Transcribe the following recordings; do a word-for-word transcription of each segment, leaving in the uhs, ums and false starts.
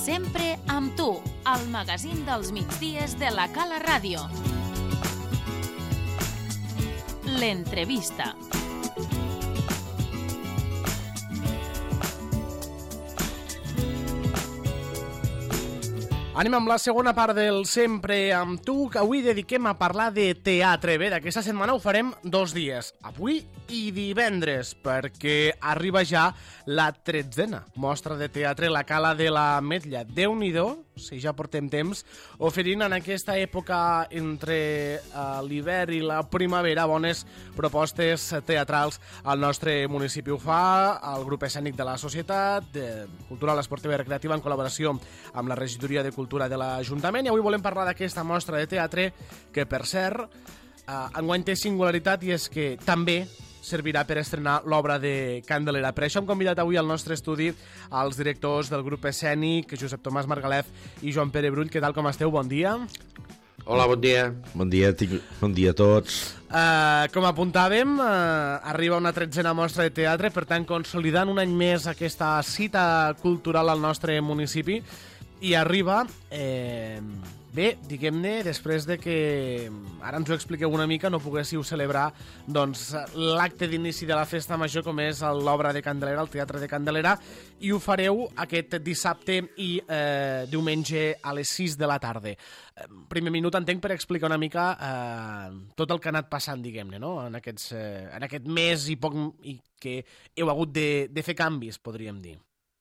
Sempre amb tu, al magazín dels migdies de la Cala Ràdio. L'entrevista. Anem amb la segona part del Sempre amb tu, que avui dediquem a parlar de teatre. Bé, d'aquesta setmana ho farem dos dies, avui i divendres, perquè arriba ja la tretzena mostra de teatre La Cala de l'Ametlla. Déu-n'hi-do, si ja portem temps, oferint en aquesta època entre uh, l'hivern i la primavera bones propostes teatrals al nostre municipi. Ho fa el grup escènic de la Societat de Cultural, Esportiva i Recreativa en col·laboració amb la Regidoria de Cultura de l'Ajuntament, i avui volem parlar d'aquesta mostra de teatre que, per cert, uh, enguany té singularitat, i és que també servirà per estrenar l'obra de Candelera. Per això hem convidat avui al nostre estudi els directors del grup escènic, Josep Tomàs Margalef i Joan Pere Brull. Què tal, com esteu? Bon dia. Hola, bon dia. Bon dia, bon dia a tots. Uh, com apuntàvem, uh, arriba una tretzena mostra de teatre, per tant, consolidant un any més aquesta cita cultural al nostre municipi, i arriba... Eh, Bé, diguem-ne, després de que, ara ens ho expliqueu una mica, no poguéssiu celebrar doncs, l'acte d'inici de la festa major, com és l'obra de Candelera, el Teatre de Candelera, i ho fareu aquest dissabte i eh, diumenge a les sis de la tarda. Primer minut, entenc, per explicar una mica eh, tot el que ha anat passant, diguem-ne, no? en, aquests, eh, en aquest mes i poc i que heu hagut de, de fer canvis, podríem dir.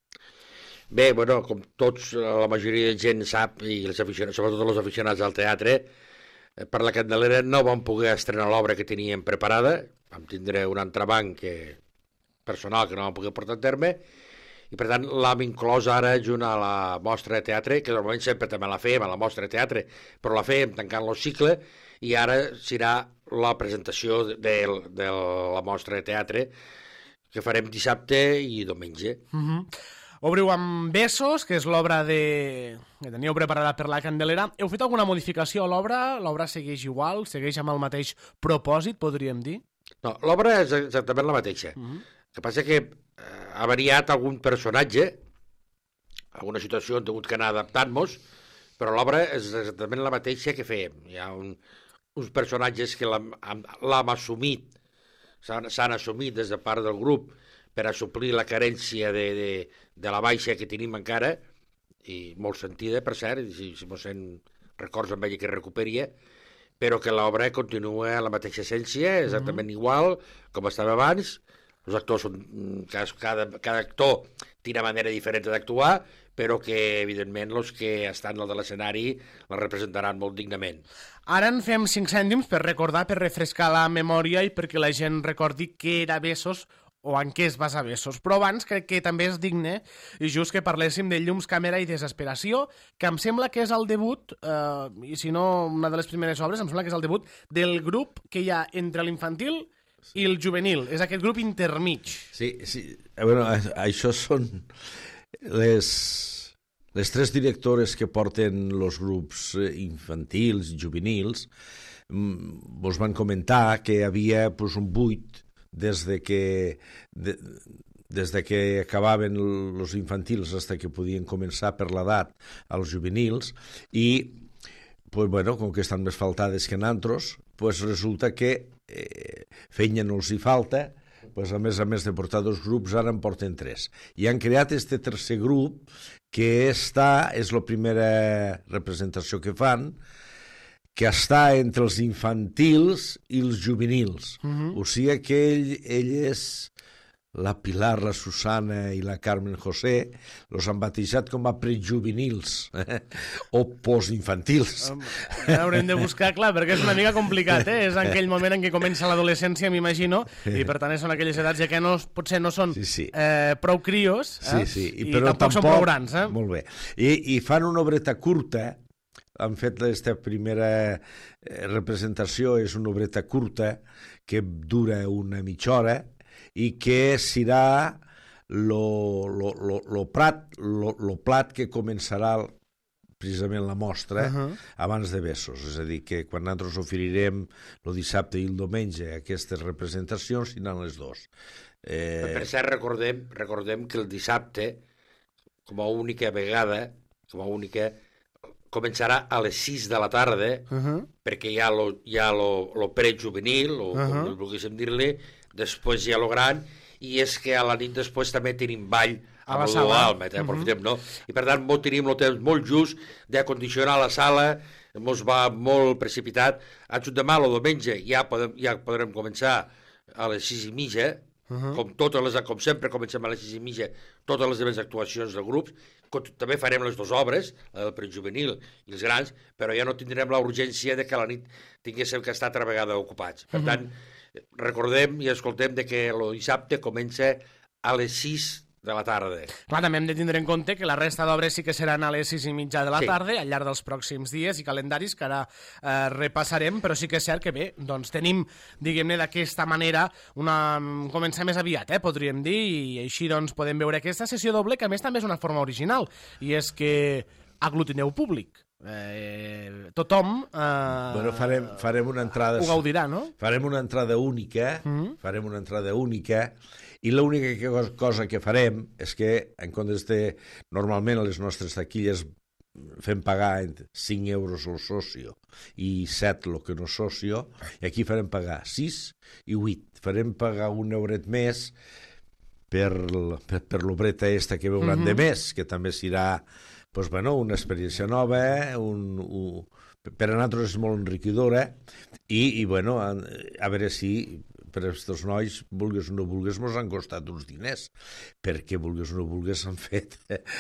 Bé, bueno, com tots, la majoria de gent sap, i els aficionats, sobretot els aficionats al teatre, per la Candelera no vam poder estrenar l'obra que teníem preparada, vam tindre un entrebanc que, personal que no vam poder portar a terme, i per tant l'hem inclòs ara junt a la mostra de teatre, que normalment sempre també la fèiem a la mostra de teatre, però la fèiem tancant el cicle, i ara serà la presentació de, de, de la mostra de teatre que farem dissabte i diumenge. Mhm. Obriu amb Besos, que és l'obra de... que teníeu preparada per la Candelera. Heu fet alguna modificació a l'obra? L'obra segueix igual? Segueix amb el mateix propòsit, podríem dir? No, l'obra és exactament la mateixa. Uh-huh. El que passa que eh, ha variat algun personatge, alguna situació on hem hagut que anar adaptant-nos, però l'obra és exactament la mateixa que fèiem. Hi ha un, uns personatges que l'hem assumit, s'han assumit des de part del grup, per a suplir la carència de, de, de la baixa que tenim encara, i molt sentida, per cert, si, si mos en records amb ella que recuperia, però que l'obra continua en la mateixa essència, exactament mm-hmm. igual com estava abans. Els actors són... Cada, cada actor té una manera diferent d'actuar, però que, evidentment, els que estan al de l'escenari la representaran molt dignament. Ara en fem cinc cèntims per recordar, per refrescar la memòria i perquè la gent recordi què era Besos, o en què es basa Besos. Però abans crec que també és digne i just que parléssim de Llums, Càmera i Desesperació, que em sembla que és el debut, eh, i si no una de les primeres obres, em sembla que és el debut del grup que hi ha entre l'infantil i el juvenil. És aquest grup intermig. Sí, sí. Bueno, això són les, les tres directores que porten els grups infantils i juvenils. Vos van comentar que hi havia pues, un buit des de que de, des de que acabaven els infantils fins que podien començar per l'edat als juvenils, i pues, bueno, com que estan més faltades que nosaltres, pues, resulta que eh, feina no els hi falta, pues, a més a més de portar dos grups, ara en porten tres. I han creat este tercer grup, que està, és la primera representació que fan, que està entre els infantils i els juvenils. Uh-huh. O sigui que ell, ell és la Pilar, la Susana i la Carmen José, els han batejat com a prejuvenils, eh? o postinfantils. Eh, haurem de buscar, clar, perquè és una mica complicat, eh? És aquell moment en què comença l'adolescència, m'imagino, i per tant són aquelles edats ja que no, potser no són sí, sí. Eh, prou crios, eh? sí, sí. I, I però tampoc, tampoc són prou grans. Eh? Molt bé. I, I fan una obreta curta, han fet aquesta primera representació, és una obreta curta que dura una mitja hora i que serà lo, lo, lo, lo, prat, lo, lo plat que començarà precisament la mostra uh-huh. abans de Besos. És a dir, que quan nosaltres oferirem el dissabte i el diumenge aquestes representacions, seran les dues. Eh... Per cert, recordem, recordem que el dissabte, com a única vegada, com a única, començarà a les sis de la tarda, Uh -huh. perquè hi ha lo, hi ha lo, lo prejuvenil, o uh -huh. com volguéssim dir-li, després hi ha lo gran, i és que a la nit després també tenim ball a la sala, sala. Almet, eh? Aprofitem, no? I per tant, molt, tenim el temps molt just d'acondicionar la sala, mos va molt precipitat. Demà o diumenge ja, podem, ja podrem començar a les sis i mitja, uh -huh. com, totes les, com sempre comencem a les sis i mitja, totes les demés actuacions de grups. També farem les dues obres, la del prejuvenil i els grans, però ja no tindrem la urgència de que a la nit tinguéssim que estar altra vegada ocupats. Per tant, uh -huh. recordem i escoltem de que el dissabte comença a les sis de la tarda. Clar, també hem de tindre en compte que la resta d'obres sí que seran a les sis i mitja de la Sí. tarda, al llarg dels pròxims dies i calendaris que ara eh, repassarem, però sí que és cert que bé, doncs tenim, diguem-ne, d'aquesta manera, una... començar més aviat, eh, podríem dir, i així doncs podem veure aquesta sessió doble, que a més també és una forma original, i és que aglutineu públic. Eh, tothom eh, Bueno, farem, farem una entrada... ho gaudirà, no? Farem una entrada única, Mhm. farem una entrada única, i l'única que- cosa que farem és que, en comptes de... Normalment a les nostres taquilles fem pagar cinc euros el socio i set el que no socio, i aquí farem pagar sis i vuit. Farem pagar un euret més per, l- per, per l'obreta esta que veuran Mhm. de més, que també serà pues, bueno, una experiència nova, un, un, per a nosaltres és molt enriquidora, i, i bueno, a, a veure si per a aquests nois, vulgues o no vulgues, mos han costat uns diners, perquè vulgues o no vulgues han fet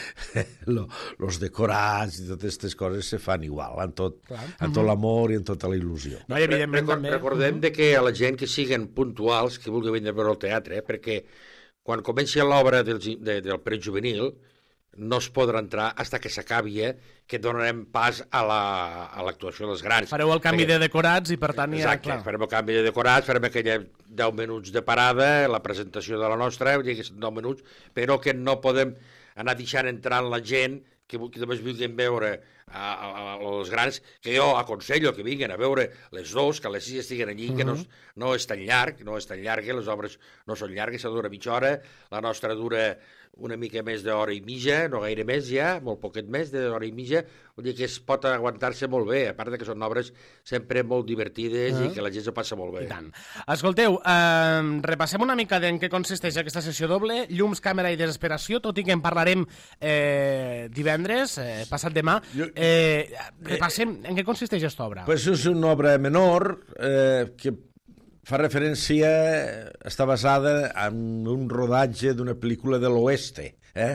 lo, los decorats i totes aquestes coses se fan igual, amb tot, Clar. amb tot l'amor i amb tota la il·lusió. No, i evidentment Recor també... Recordem de que a la gent que siguen puntuals, que vulgui venir a veure el teatre, eh, perquè quan comenci l'obra del, de, del prejuvenil, no es podrà entrar fins que s'acabi, eh, que donarem pas a la- a l'actuació dels grans. Fareu el canvi Perquè- de decorats i per tant ja... Exacte, Clar. farem el canvi de decorats, farem aquella deu minuts de parada, la presentació de la nostra, vull dir que són deu minuts, però que no podem anar deixant entrar la gent que, vu- que només vulguin veure a, a, a els grans, que jo aconsello que vinguin a veure les dos, que les sis estiguen allí, que no, és- no és tan llarg, no és tan llarg, les obres no són llargues, se dura mitja hora, la nostra dura una mica més d'hora i mitja, no gaire més ja, molt poquet més d'hora i mitja, vull dir que es pot aguantar-se molt bé, a part de que són obres sempre molt divertides Ah. i que la gent s'ho passa molt bé. I tant. Escolteu, eh, repassem una mica en què consisteix aquesta sessió doble, llums, càmera i desesperació, tot i que en parlarem eh, divendres, eh, passat demà. Jo- Eh, repassem en què consisteix aquesta obra. Pues és una obra menor eh, que fa referència, està basada en un rodatge d'una pel·lícula de l'oeste, eh?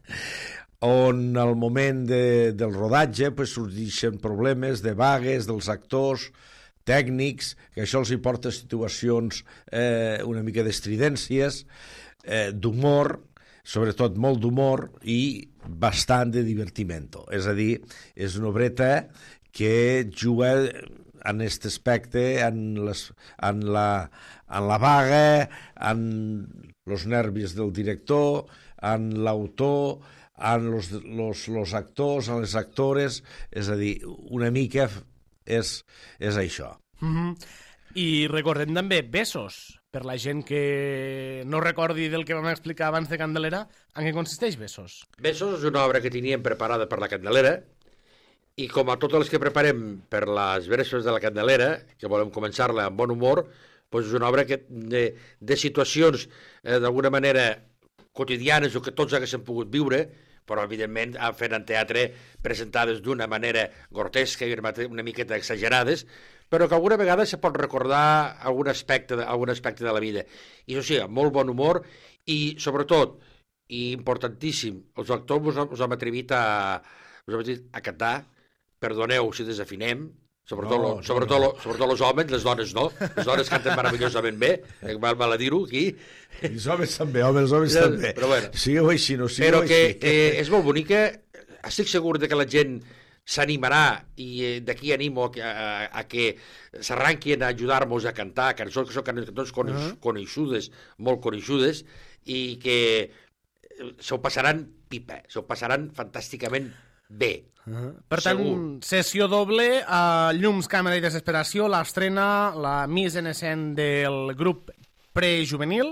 on al moment de, del rodatge pues, sorgeixen problemes de vagues dels actors, tècnics, que això els hi porta a situacions eh, una mica d'estridències, eh, d'humor, sobretot molt d'humor i bastant de divertimento. És a dir, és una obreta que juga en aquest aspecte, en, les, en, la, en la vaga, en els nervis del director, en l'autor, en los, los, los actors, en les actores, és a dir, una mica és, és això. Mm -hmm. I recordem també Besos, per la gent que no recordi del que vam explicar abans de Candelera, en què consisteix Besos? Besos és una obra que teníem preparada per la Candelera, i com a totes les que preparem per les versos de la Candelera, que volem començar-la amb bon humor, doncs és una obra que de, de situacions eh, d'alguna manera quotidianes o que tots haguéssim pogut viure, però evidentment fent en teatre presentades d'una manera grotesca i una miqueta exagerades, però que alguna vegada se pot recordar algun aspecte, de, algun aspecte de la vida. I això sí, amb molt bon humor i, sobretot, i importantíssim, els actors us, us hem atrevit a, us hem atrevit a cantar, perdoneu si desafinem, sobretot, No, lo, no, sobretot, no. lo, sobretot els homes, les dones no, les dones canten meravellosament bé, val, val a dir-ho aquí, I els homes també, home, els homes Sí, també. però bueno. Sigueu així, no sigueu però que, així. que és molt bonica, estic segur de que la gent s'animarà i eh, d'aquí animo a, a, a que s'arranquin a ajudar-nos a cantar cançons que són cançons coneix, coneixudes, molt coneixudes, i que s'ho passaran pipa, s'ho passaran fantàsticament bé. Uh -huh. Per tant, Segur. sessió doble, a llums, càmera i desesperació, l'estrena la mise en escena del grup prejuvenil,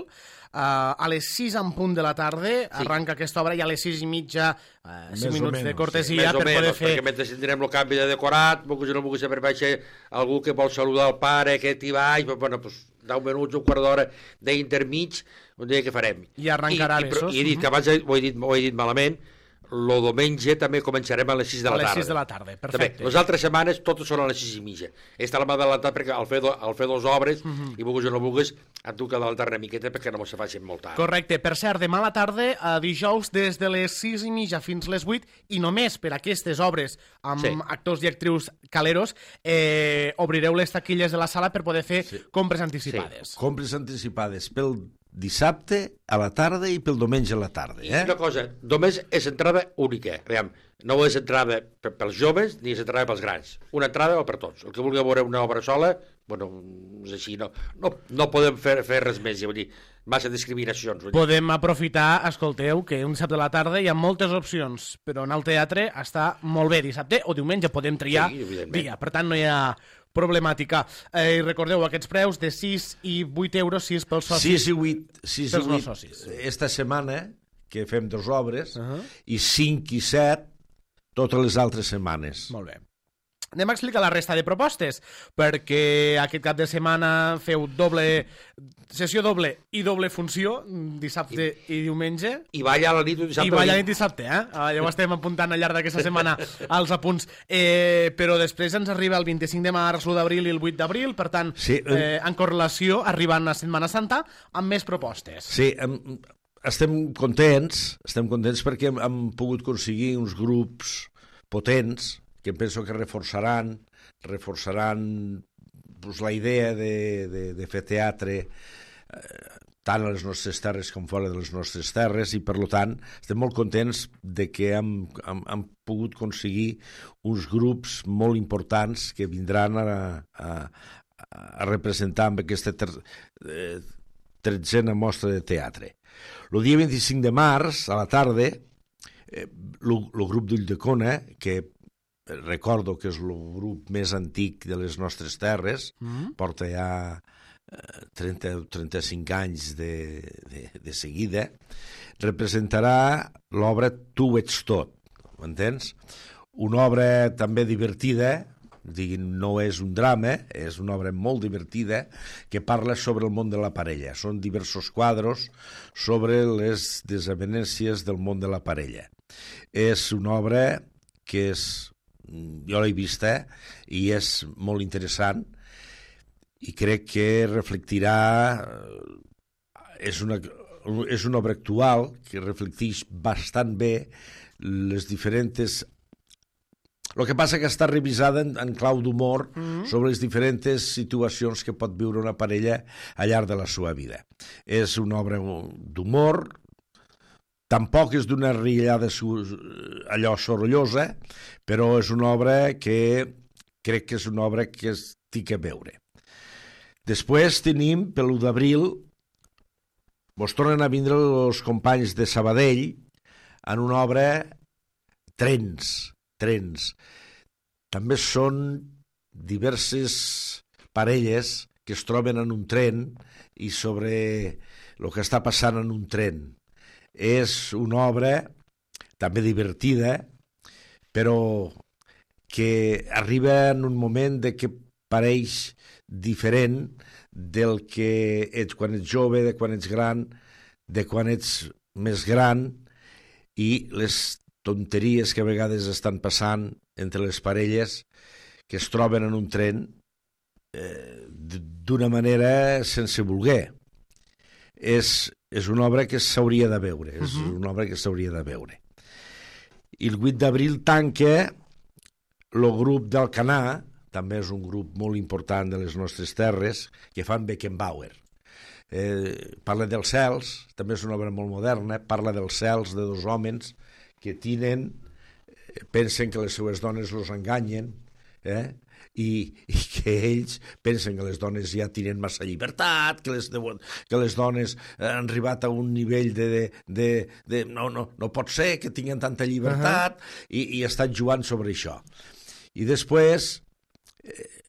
a les sis en punt de la tarda, sí. arranca aquesta obra i a les sis i mitja, uh, cinc minuts menys, de cortesia sí. per menys, poder fer... perquè mentre tindrem el canvi de decorat, si no volgués saber baix algú que vol saludar el pare, aquest hi baix, bueno, doncs deu minuts, un quart d'hora d'intermig, un dia que farem. I arrencarà I, l'E S O S. I, i he dit que abans ho he dit, ho he dit malament, el diumenge també començarem a les sis de la tarda. A les sis de la tarda, perfecte. També. Les altres setmanes totes són a les sis i mitja. Està la mà de l'altar perquè al fer, do, al fer dos obres, uh -huh. i vulguis o no vulguis, et toca d'altar una miqueta perquè no se facin molt tard. Correcte. Per cert, demà a la tarda, a dijous, des de les sis i mitja fins les vuit, i només per aquestes obres amb sí. actors i actrius caleros, eh, obrireu les taquilles de la sala per poder fer sí. compres anticipades. Sí. Compres anticipades pel dissabte a la tarda i pel diumenge a la tarda. Eh? I una cosa, només és entrada única. Aviam, no és entrada pels joves ni és entrada pels grans. Una entrada o per tots. El que vulgui veure una obra sola, bueno, és així, no, no, no podem fer, fer res més, vull dir, massa discriminacions. Vull dir. Podem aprofitar, escolteu, que un dissabte a la tarda hi ha moltes opcions, però en el teatre està molt bé dissabte o diumenge, podem triar sí, dia, per tant no hi ha problemàtica. Eh, recordeu, aquests preus de sis i vuit euros, sis pels socis. sis i vuit, sis i vuit no socis. esta setmana, que fem dues obres, uh -huh. i cinc i set totes les altres setmanes. Molt bé. Anem a explicar la resta de propostes, perquè aquest cap de setmana feu doble sessió doble i doble funció, dissabte i, i diumenge. I balla a la nit dissabte. I balla a la nit dissabte, eh? Ja ho estem apuntant al llarg d'aquesta setmana als apunts. Eh, però després ens arriba el vint-i-cinc de març, l'u d'abril i el vuit d'abril, per tant, sí, eh, en correlació, arribant a Setmana Santa, amb més propostes. Sí, em, estem contents, estem contents perquè hem, hem pogut aconseguir uns grups potents que penso que reforçaran, reforçaran pues, la idea de, de, de fer teatre eh, tant a les nostres terres com fora de les nostres terres, i per tant estem molt contents de que hem, hem, hem pogut aconseguir uns grups molt importants que vindran a, a, a representar amb aquesta ter, eh, tretzena mostra de teatre. El dia vint-i-cinc de març, a la tarda, eh, el grup d'Ulldecona, que recordo que és el grup més antic de les nostres terres, mm-hmm. porta ja trenta o trenta-cinc anys de, de, de seguida, representarà l'obra Tu ets tot, m'entens? Una obra també divertida, diguin, no és un drama, és una obra molt divertida que parla sobre el món de la parella. Són diversos quadros sobre les desavenències del món de la parella. És una obra que és jo l'he vista i és molt interessant i crec que reflectirà, és una, és una obra actual que reflecteix bastant bé les diferents... El que passa que està revisada en, en clau d'humor mm-hmm. sobre les diferents situacions que pot viure una parella al llarg de la seva vida. És una obra d'humor, tampoc és d'una riallada allò sorollosa, però és una obra que crec que és una obra que es té que veure. Després tenim, per l'u d'abril, vos tornen a vindre els companys de Sabadell en una obra Trens, Trens. També són diverses parelles que es troben en un tren i sobre el que està passant en un tren. És una obra també divertida, però que arriba en un moment de que pareix diferent del que ets quan ets jove, de quan ets gran, de quan ets més gran, i les tonteries que a vegades estan passant entre les parelles que es troben en un tren eh, d'una manera sense voler. És, és una obra que s'hauria de veure, és uh-huh. una obra que s'hauria de veure. I el vuit d'abril tanca el grup d'Alcanar, també és un grup molt important de les nostres terres, que fan Beckenbauer. Eh, parla dels cels, també és una obra molt moderna, parla dels cels de dos homes que tenen, pensen que les seues dones els enganyen, eh? I, i que ells pensen que les dones ja tenen massa llibertat, que les, que les dones han arribat a un nivell de... de, de, de no, no, no pot ser que tinguin tanta llibertat, uh-huh. i, i estan jugant sobre això. I després, eh,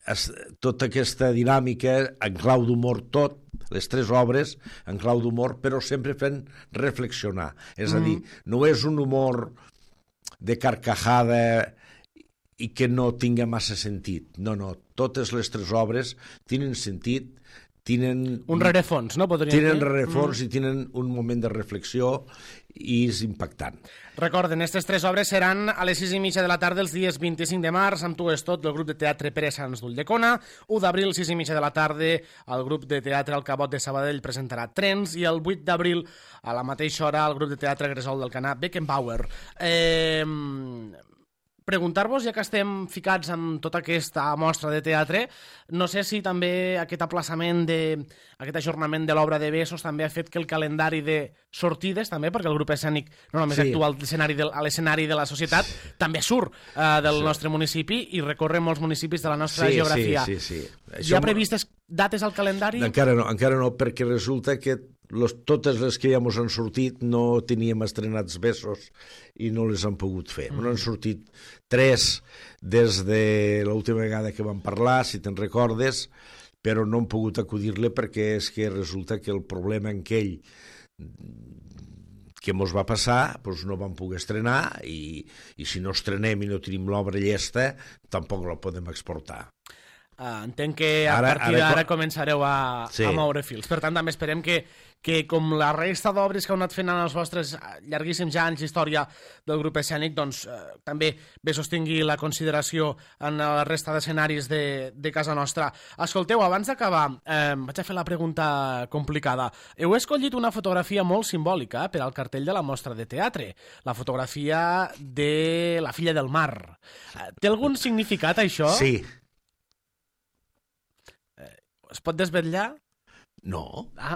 es, tota aquesta dinàmica en clau d'humor tot, les tres obres en clau d'humor, però sempre fent reflexionar. És a dir, no és un humor de carcajada i que no tinga massa sentit. No, no, totes les tres obres tenen sentit, tenen... Un rerefons, no? Podríem tenen dir? rerefons Mm. i tenen un moment de reflexió i és impactant. Recorden, aquestes tres obres seran a les sis i mitja de la tarda els dies vint-i-cinc de març, amb Tu és tot, del grup de teatre Pere Sans d'Ulldecona. u d'abril, sis i mitja de la tarda, el grup de teatre El Cabot de Sabadell presentarà Trens, i el vuit d'abril, a la mateixa hora, el grup de teatre Gresol del Canà, Beckenbauer. Eh... Preguntar-vos, ja que estem ficats en tota aquesta mostra de teatre, no sé si també aquest aplaçament, de, aquest ajornament de l'obra de Bessos també ha fet que el calendari de sortides, també, perquè el grup escènic no només Sí. actua a l'escenari de la societat, també surt uh, del Sí. nostre municipi i recorre molts municipis de la nostra Sí, geografia. sí, sí, sí. Hi ha previstes dates al calendari? Encara no, encara no, perquè resulta que los, totes les que ja mos han sortit no teníem estrenats Bessos i no les han pogut fer. Mm. Han sortit tres des de l'última vegada que vam parlar, si te'n recordes, però no hem pogut acudir-le perquè és que resulta que el problema en aquell que mos va passar, doncs no vam poder estrenar i, i si no estrenem i no tenim l'obra llesta, tampoc la podem exportar. Uh, entenc que a Ara- partir ara- d'ara començareu a, Sí. a moure fils. Per tant, també esperem que, que com la resta d'obres que heu anat fent en els vostres llarguíssims anys d'història del grup escènic, doncs eh, també bé sostingui la consideració en la resta d'escenaris de, de casa nostra. Escolteu, abans d'acabar, eh, vaig a fer la pregunta complicada. Heu escollit una fotografia molt simbòlica per al cartell de la mostra de teatre, la fotografia de la filla del mar. Eh, té algun significat, això? Sí. Es pot desvetllar? No. Ah.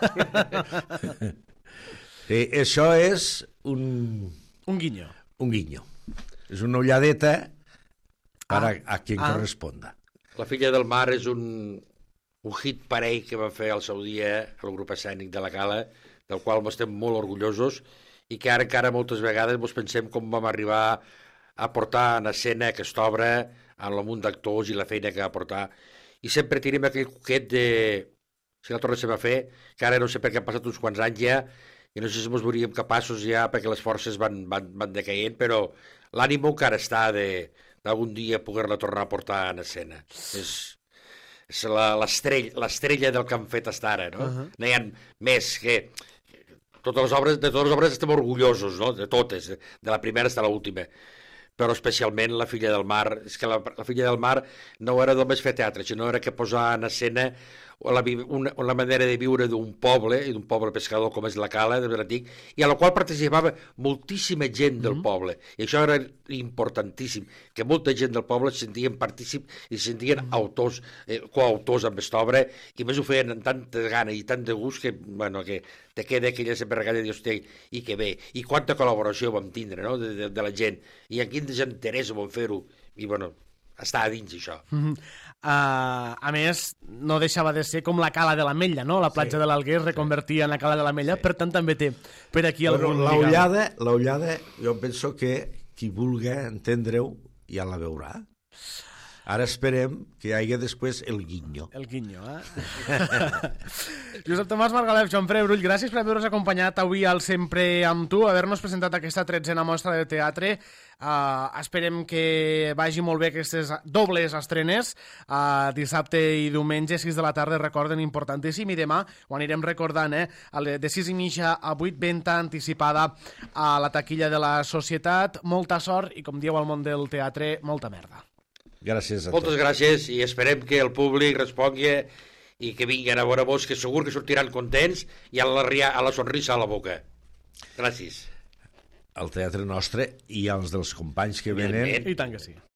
Sí, això és un, Un guinyo. un guinyo. És una ulladeta para Ah. a quien Ah. corresponda. La filla del mar és un, un hit parell que va fer al seu dia el grup escènic de la Cala, del qual estem molt orgullosos i que ara encara moltes vegades ens pensem com vam arribar a portar en escena aquesta obra en el munt d'actors i la feina que va portar. I sempre tenim aquell coquet de... Si la tornéssim a fer, que ara no sé per què han passat uns quants anys ja, i no sé si ens veuríem capaços ja perquè les forces van, van, van decaient, però l'ànimo encara està de d'algun dia poder-la tornar a portar en escena. És, és la- l'estrell- l'estrella del que han fet fins ara, no? Uh -huh. No hi ha més que... Totes les obres, de totes les obres estem orgullosos, no? De totes, de la primera fins a l'última. Però especialment la filla del mar. És que la, la filla del mar no era només fer teatre, sinó era que posar en escena la, vi- una, la manera de viure d'un poble, i d'un poble pescador com és la Cala, de l'antic, i a la qual participava moltíssima gent del Mm-hmm. poble. I això era importantíssim, que molta gent del poble se sentien partícip i se sentien Mm-hmm. autors, eh, coautors amb aquesta obra, i més ho feien amb tanta gana i tant de gust que, bueno, que te queda aquella sempre regalla de Dios té, i que bé, i quanta col·laboració vam tindre, no?, de, de, de la gent, i en quin desinterès vam fer-ho, i bueno, està a dins això. Uh, a més, no deixava de ser com la Cala de l'Ametlla, no? La platja Sí. de l'Alguer es reconvertia en la Cala de l'Ametlla, per tant també té per aquí Bueno, algun... la lligam. ullada, la ullada, jo penso que qui vulgui entendre-ho ja la veurà. Ara esperem que hi hagi després el guinyo. El guinyo, eh? Josep Tomàs Margalef, Joan Pere Brull, gràcies per haver-nos acompanyat avui al Sempre amb tu, haver-nos presentat aquesta tretzena mostra de teatre. Uh, esperem que vagi molt bé aquestes dobles estrenes. Uh, dissabte i diumenge, sis de la tarda, recorden, importantíssim. I demà ho anirem recordant, eh? De sis i mitja a vuit, venta anticipada a la taquilla de la Societat. Molta sort i, com dieu al món del teatre, molta merda. Gràcies a Moltes tots. gràcies i esperem que el públic respongui i que vinguin a veure vos, que segur que sortiran contents i a la, ria, a la sonrisa a la boca. Gràcies. Al teatre nostre i als dels companys que venen Evidentment. I tant que sí.